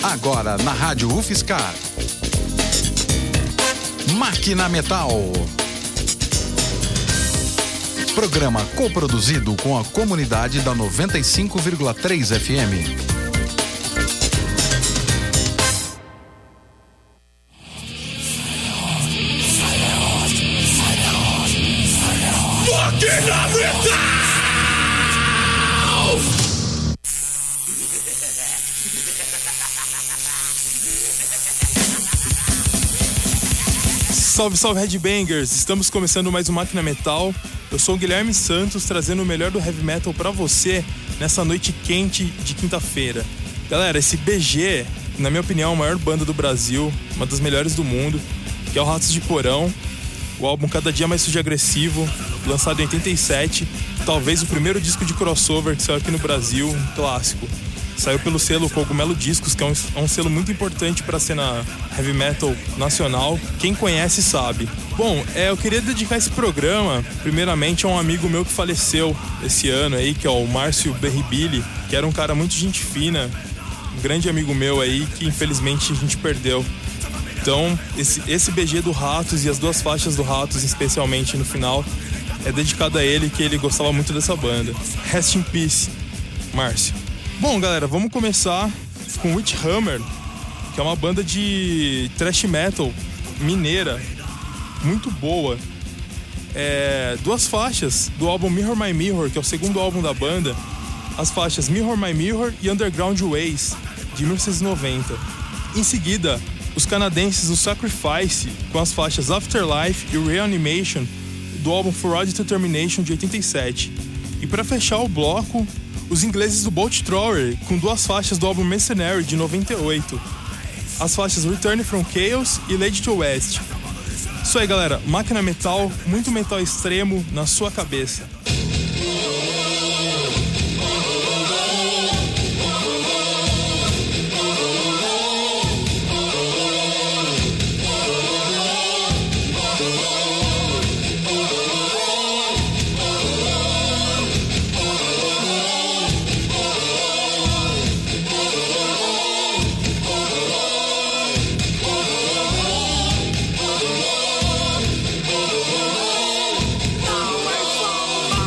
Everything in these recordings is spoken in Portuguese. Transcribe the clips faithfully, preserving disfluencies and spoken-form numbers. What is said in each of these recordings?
Agora na Rádio UFSCar. Máquina Metal. Programa coproduzido com a comunidade da noventa e cinco vírgula três F M. Máquina Metal! Salve, salve Headbangers! Estamos começando mais um Máquina Metal. Eu sou o Guilherme Santos, trazendo o melhor do heavy metal pra você nessa noite quente de quinta-feira. Galera, esse B G, na minha opinião, é a maior banda do Brasil, uma das melhores do mundo, que é o Ratos de Porão. O álbum Cada Dia Mais Sujo e Agressivo, lançado em oitenta e sete, talvez o primeiro disco de crossover que saiu aqui no Brasil, um clássico. Saiu pelo selo Cogumelo Discos, que é um, é um selo muito importante para a cena heavy metal nacional. Quem conhece sabe. Bom, é, eu queria dedicar esse programa, primeiramente, a um amigo meu que faleceu esse ano aí, que é o Márcio Berribili, que era um cara muito gente fina, um grande amigo meu aí, que infelizmente a gente perdeu. Então, esse, esse B G do Ratos e as duas faixas do Ratos, especialmente no final, é dedicado a ele, que ele gostava muito dessa banda. Rest in Peace, Márcio. Bom, galera, vamos começar com Witchhammer, que é uma banda de thrash metal mineira, muito boa. É, duas faixas do álbum Mirror My Mirror, que é o segundo álbum da banda, as faixas Mirror My Mirror e Underground Ways, de mil novecentos e noventa. Em seguida, os canadenses do Sacrifice, com as faixas Afterlife e Reanimation, do álbum For All Determination, de oitenta e sete. E para fechar o bloco, os ingleses do Bolt Thrower, com duas faixas do álbum Mercenary, de noventa e oito. As faixas Return from Chaos e Lady to West. Isso aí, galera. Máquina Metal, muito metal extremo na sua cabeça. Now we're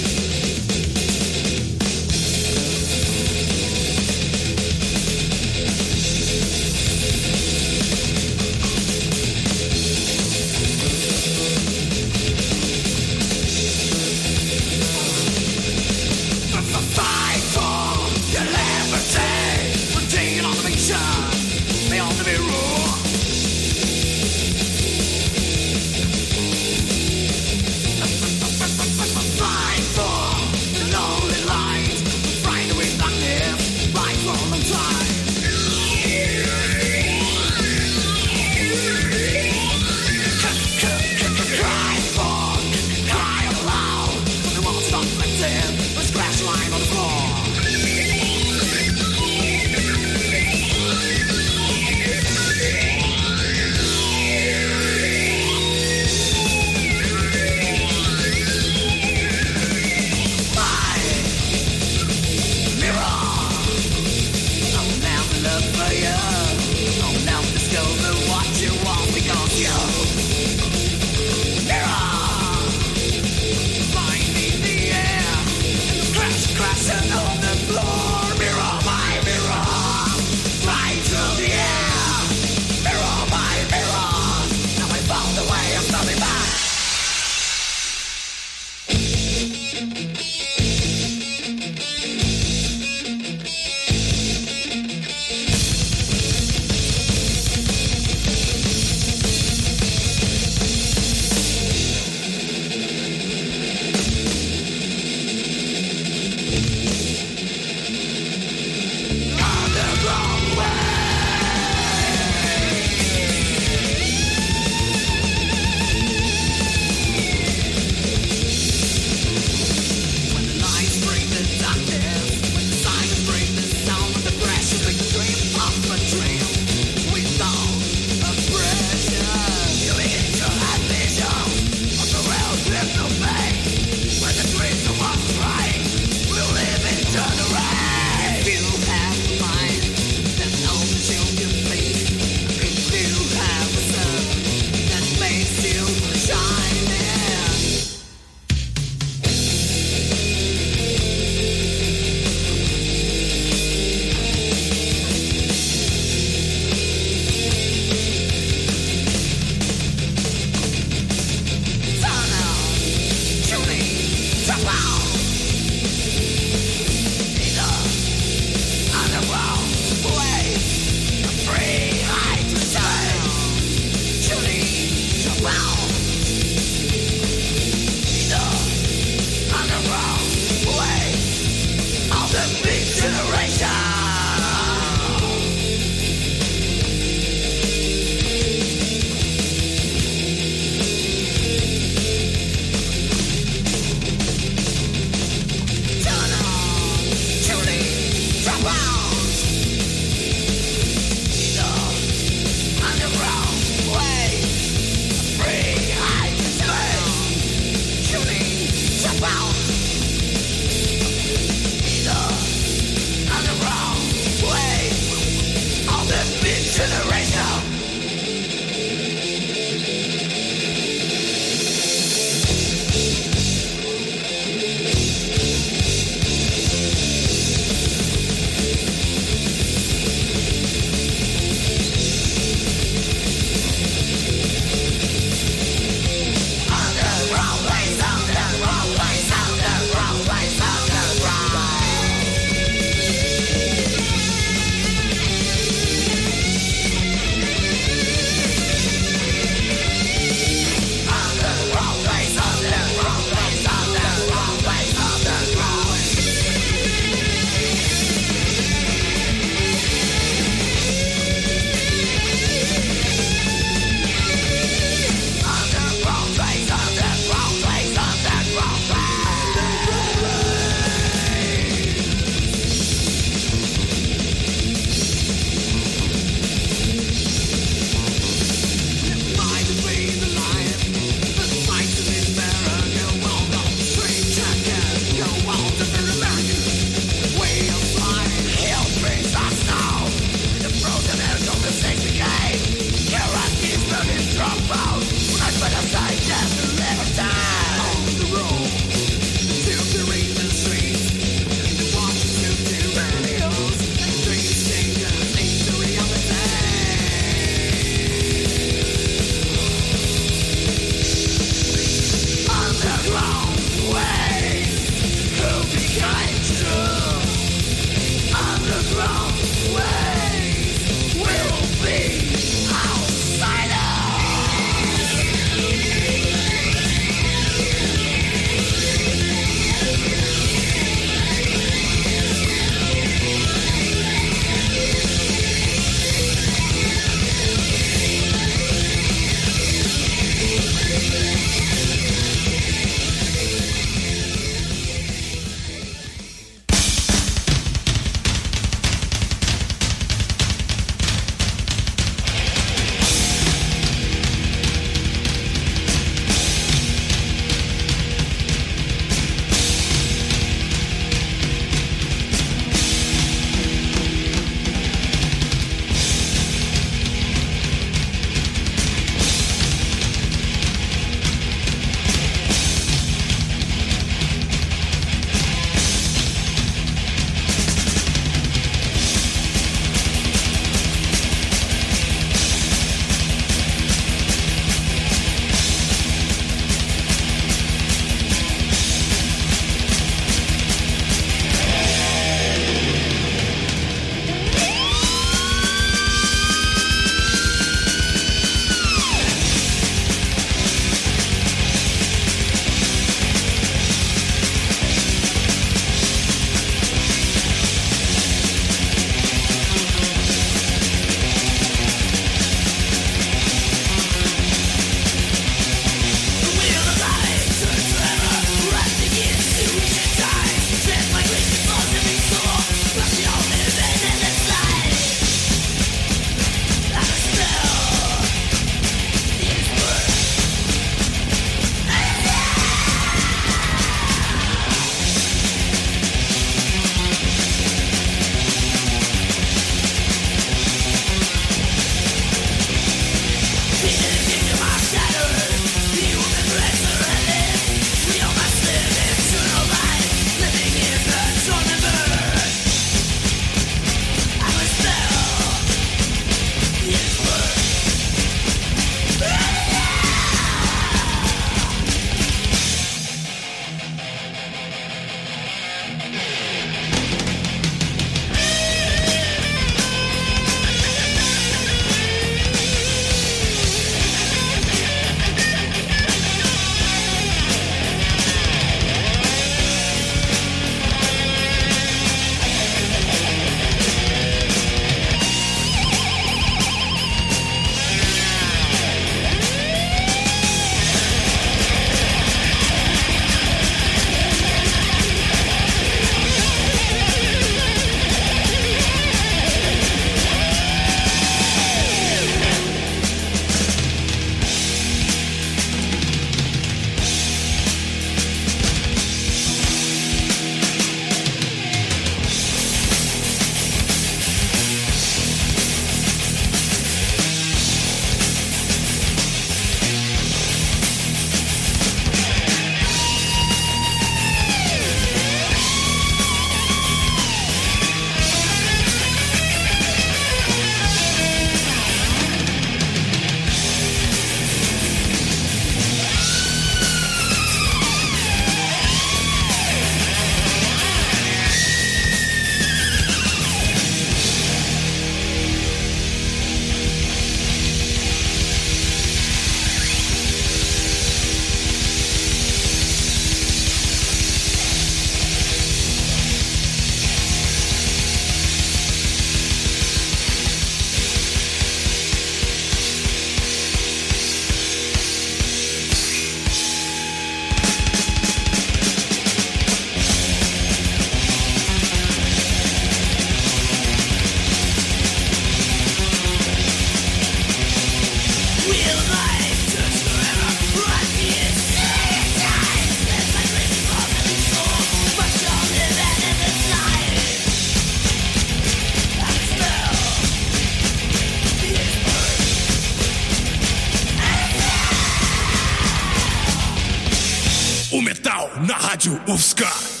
O metal na Rádio U F S C A.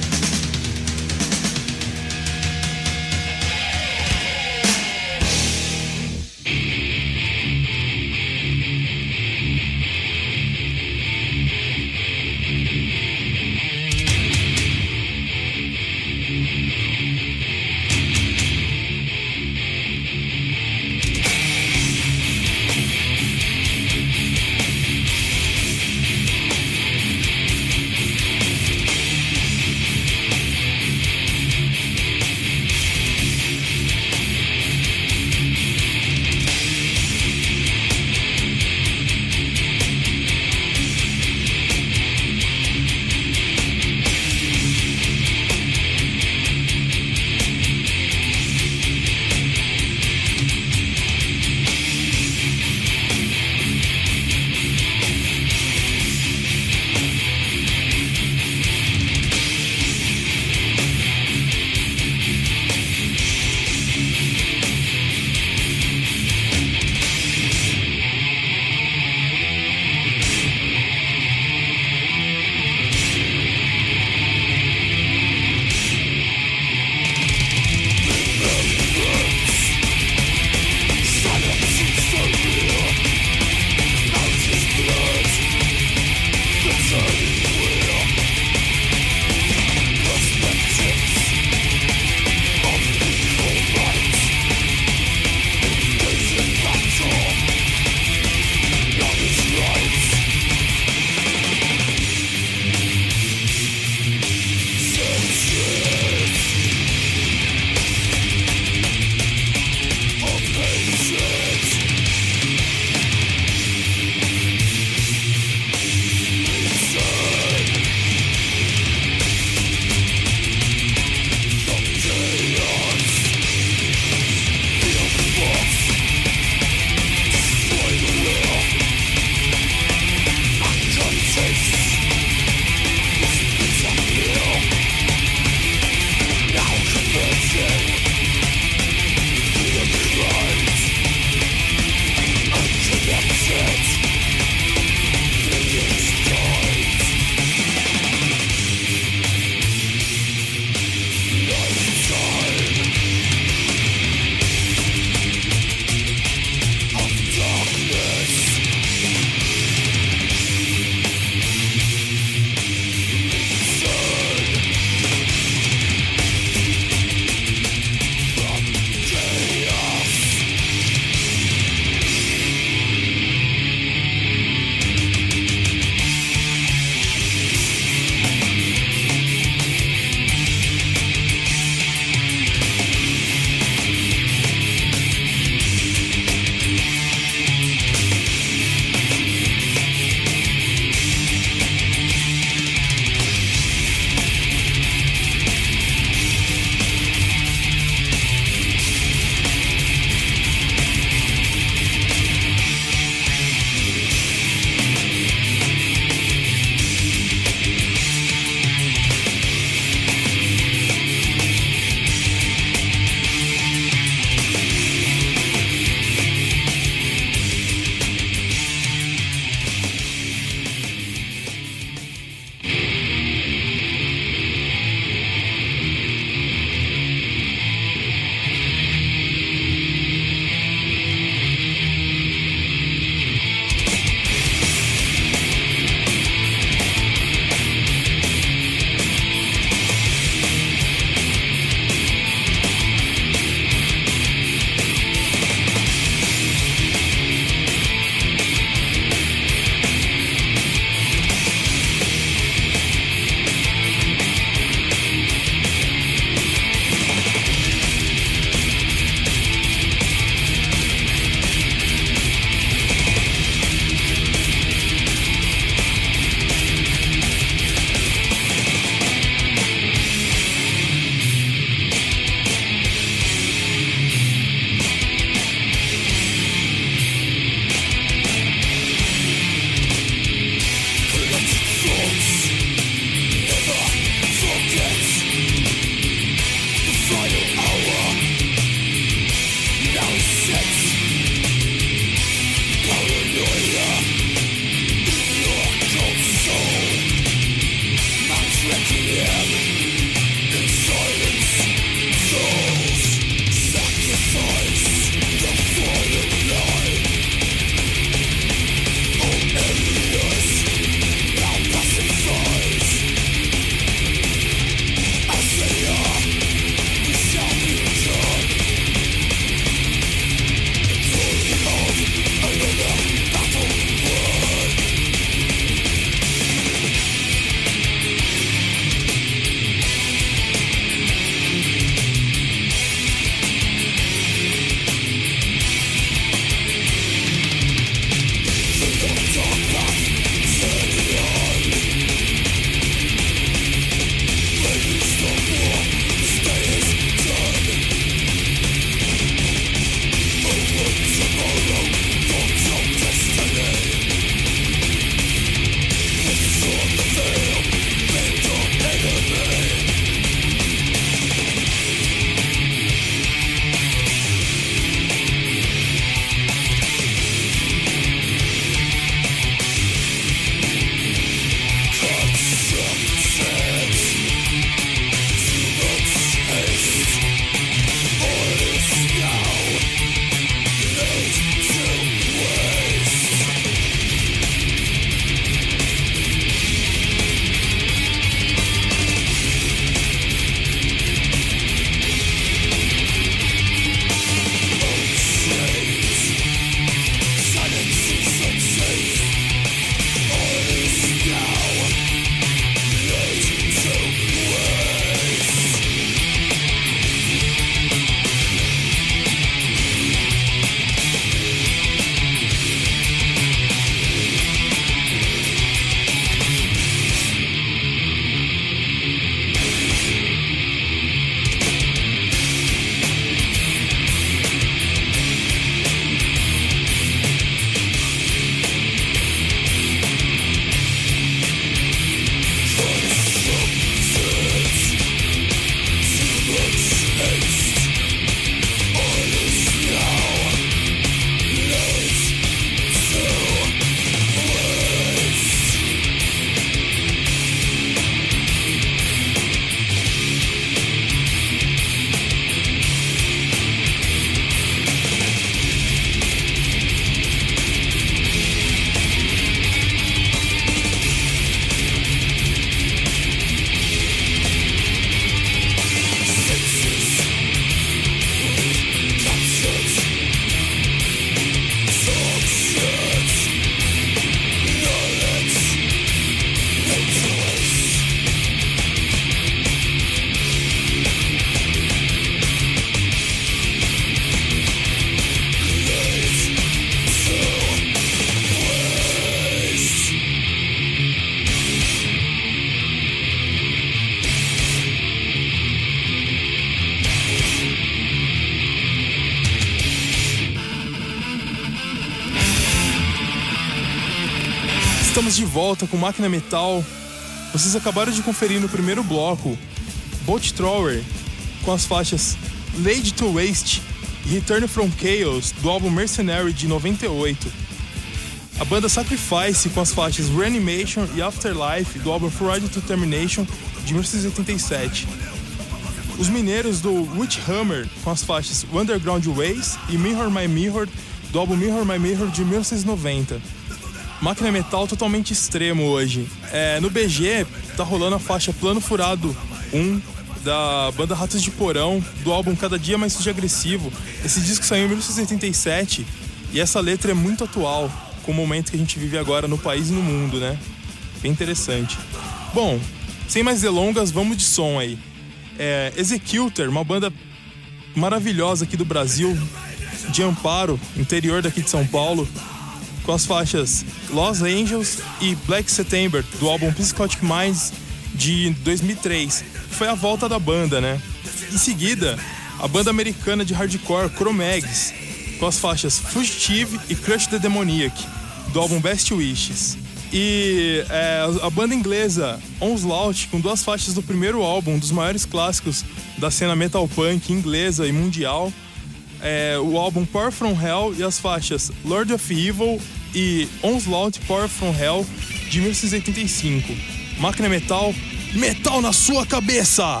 Estamos de volta com Máquina Metal. Vocês acabaram de conferir no primeiro bloco Bolt Thrower com as faixas Laid to Waste e Return from Chaos do álbum Mercenary de noventa e oito. A banda Sacrifice com as faixas Reanimation e Afterlife do álbum Friday to Termination de mil novecentos e oitenta e sete. Os mineiros do Witchhammer com as faixas Underground Ways e Mirror My Mirror do álbum Mirror My Mirror de mil novecentos e noventa. Máquina Metal totalmente extremo hoje. É, no B G tá rolando a faixa Plano Furado um da banda Ratos de Porão, do álbum Cada Dia Mais Sujo e Agressivo. Esse disco saiu em mil novecentos e oitenta e sete e essa letra é muito atual com o momento que a gente vive agora no país e no mundo, né? Bem interessante. Bom, sem mais delongas, vamos de som aí. É, Executor, uma banda maravilhosa aqui do Brasil, de Amparo, interior daqui de São Paulo, com as faixas Los Angels e Black September, do álbum Psychotic Minds de dois mil e três. Foi a volta da banda, né? Em seguida, a banda americana de hardcore Cro-Mags, com as faixas Fugitive e Crush the Demoniac, do álbum Best Wishes. E é, a banda inglesa Onslaught, com duas faixas do primeiro álbum, um dos maiores clássicos da cena metal punk inglesa e mundial, é, o álbum Power From Hell e as faixas Lord of Evil e Onslaught Power From Hell de mil novecentos e oitenta e cinco. Máquina Metal, metal na sua cabeça!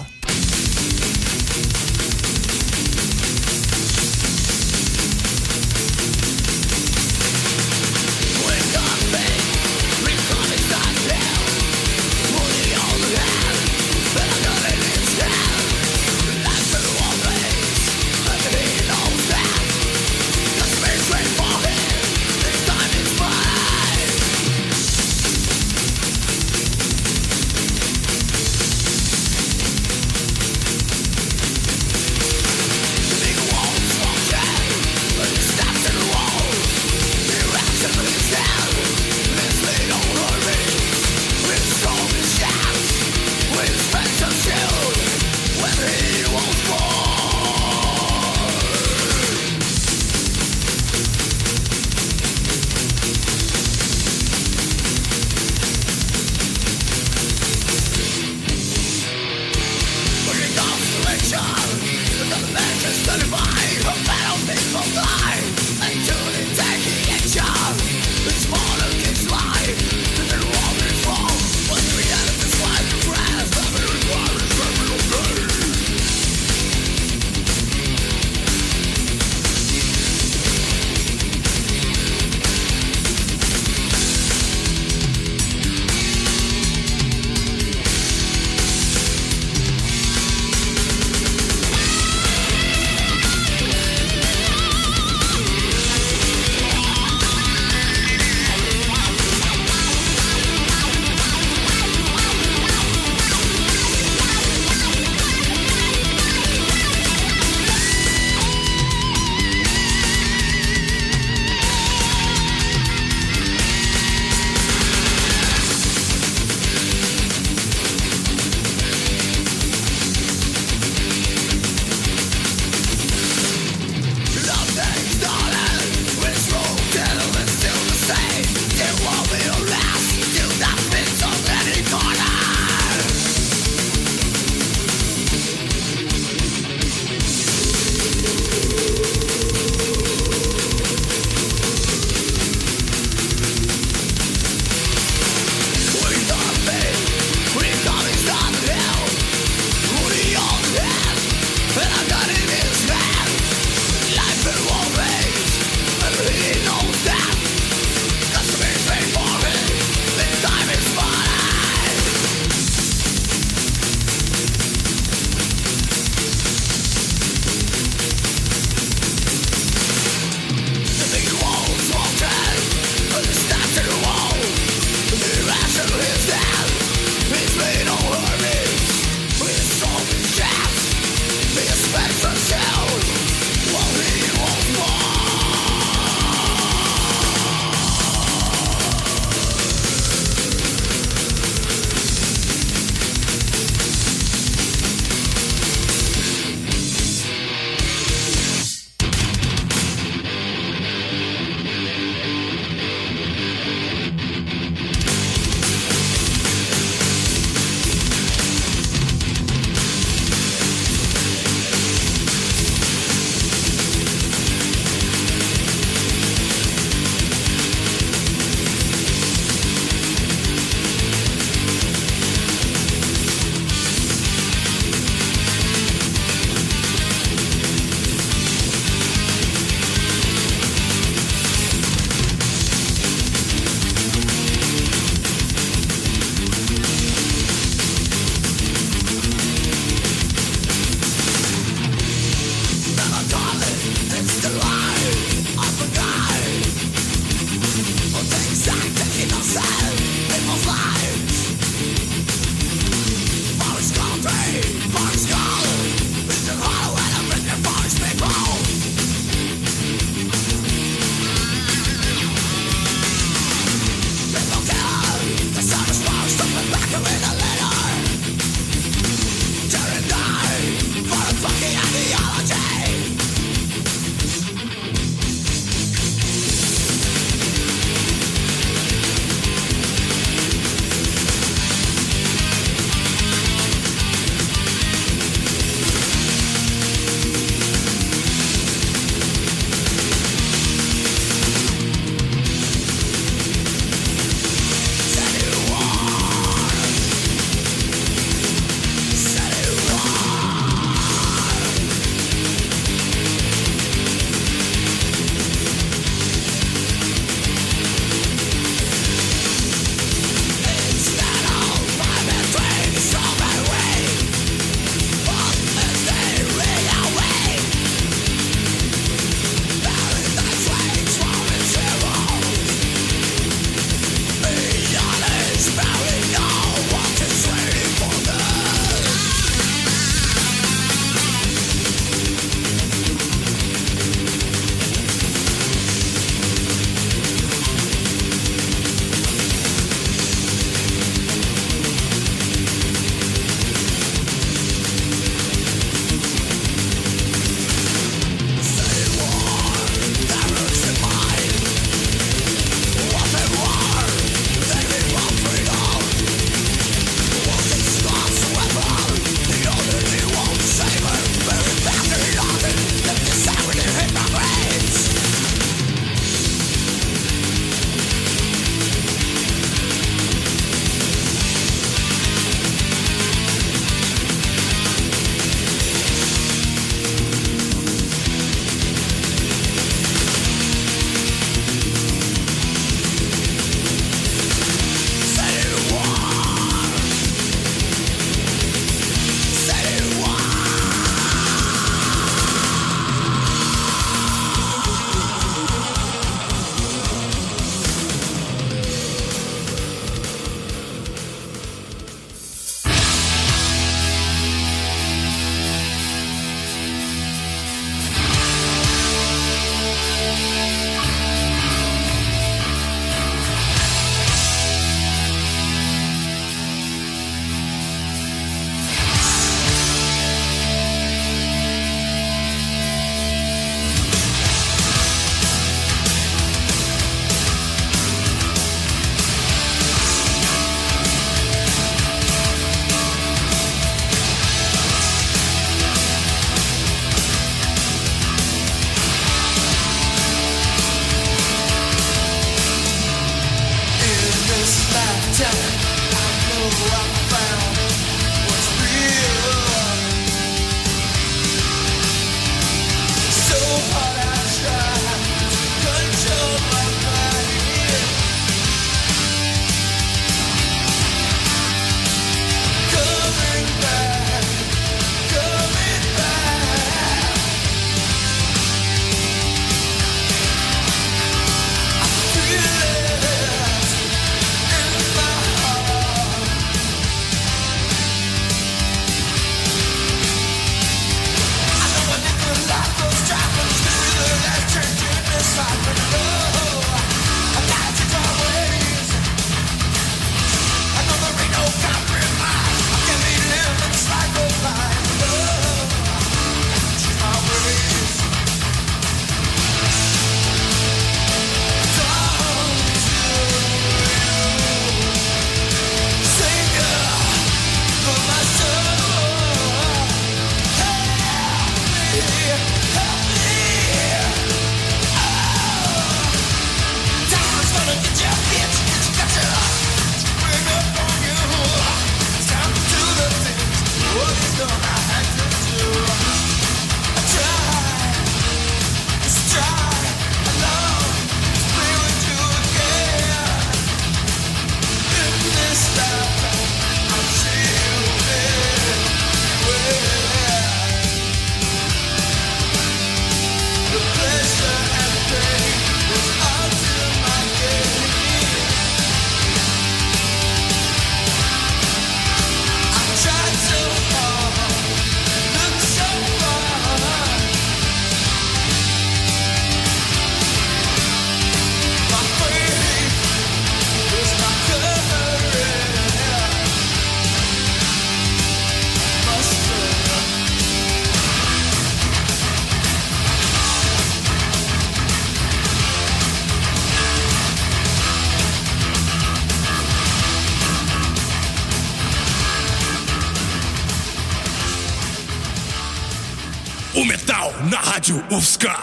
O metal na Rádio U F S C A.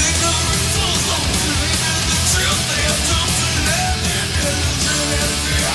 Yeah.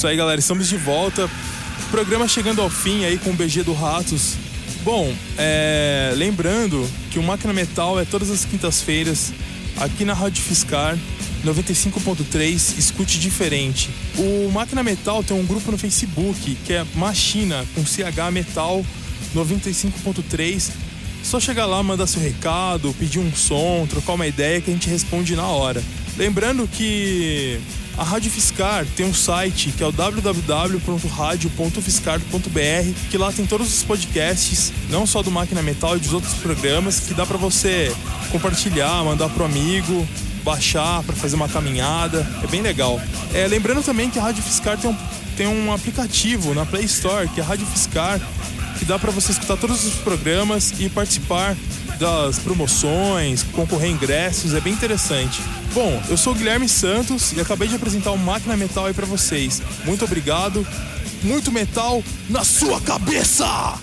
Isso aí, galera, estamos de volta. Programa chegando ao fim aí com o B G do Ratos. Bom, é... lembrando que o Máquina Metal é todas as quintas-feiras aqui na Rádio Fiscar noventa e cinco ponto três, escute diferente. O Máquina Metal tem um grupo no Facebook que é Machina, com C H Metal noventa e cinco ponto três. Só chegar lá, mandar seu recado, pedir um som, trocar uma ideia que a gente responde na hora. Lembrando que a Rádio Fiscar tem um site que é o w w w ponto radio ponto fiscar ponto b r, que lá tem todos os podcasts, não só do Máquina Metal e dos outros programas, que dá pra você compartilhar, mandar pro amigo, baixar para fazer uma caminhada, é bem legal. É, lembrando também que a Rádio Fiscar tem um, tem um aplicativo na Play Store, que é a Rádio Fiscar, que dá para você escutar todos os programas e participar das promoções, concorrer a ingressos, é bem interessante. Bom, eu sou o Guilherme Santos e acabei de apresentar o Máquina Metal aí para vocês. Muito obrigado, muito metal na sua cabeça!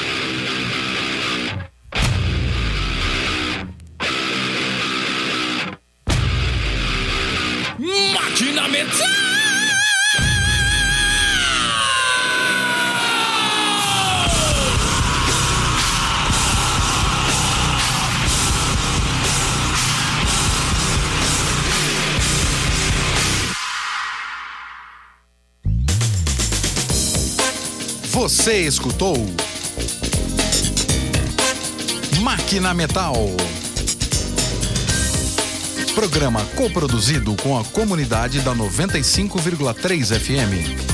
Máquina Metal! Você escutou Máquina Metal. Programa coproduzido com a comunidade da noventa e cinco vírgula três F M.